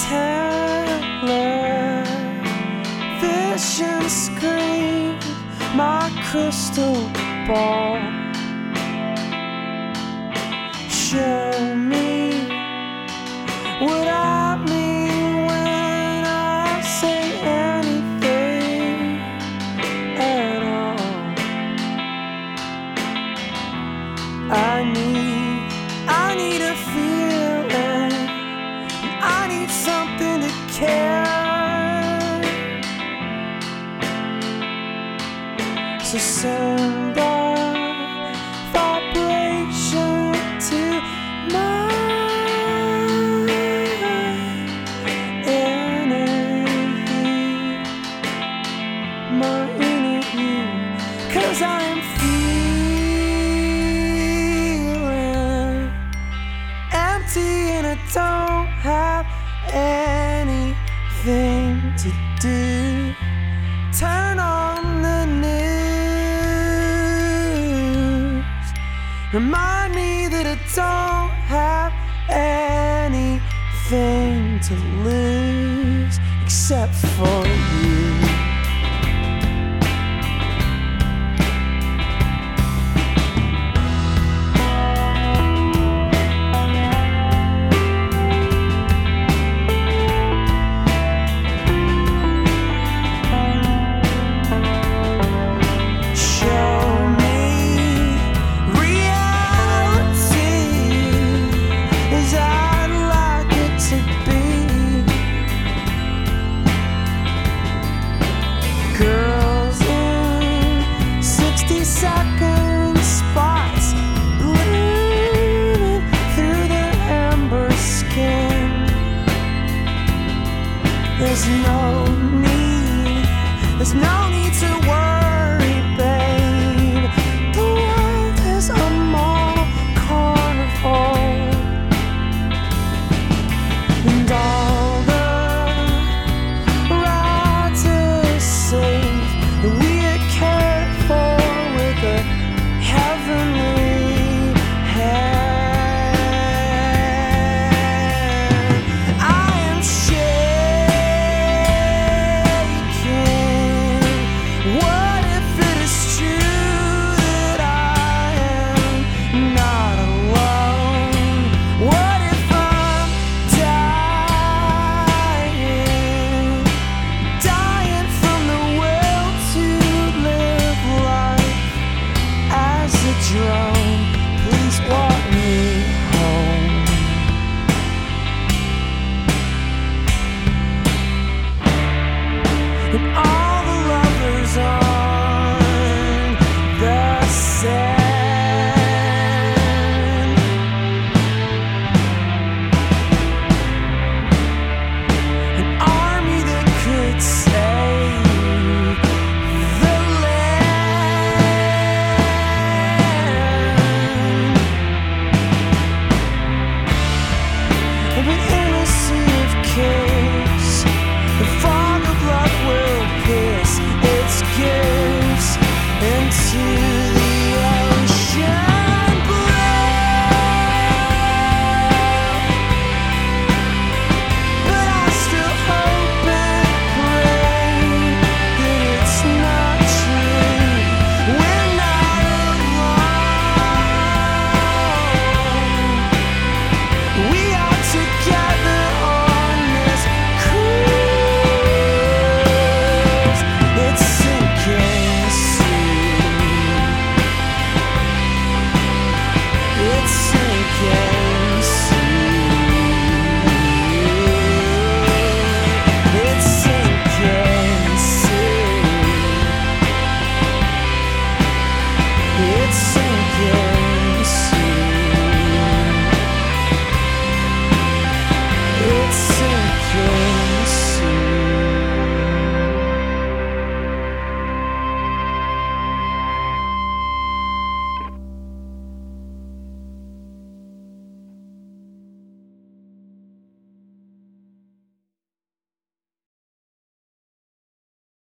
television screen, my crystal ball. Show me what I mean when I say anything at all. I need a feeling, I need something to care. So send a vibration to my inner you, 'cause I am feeling empty and I don't have anything to do. Turn on the news, remind me that I don't have anything to lose except for you. Girls in 60-second spots, bleeding through the amber skin. There's no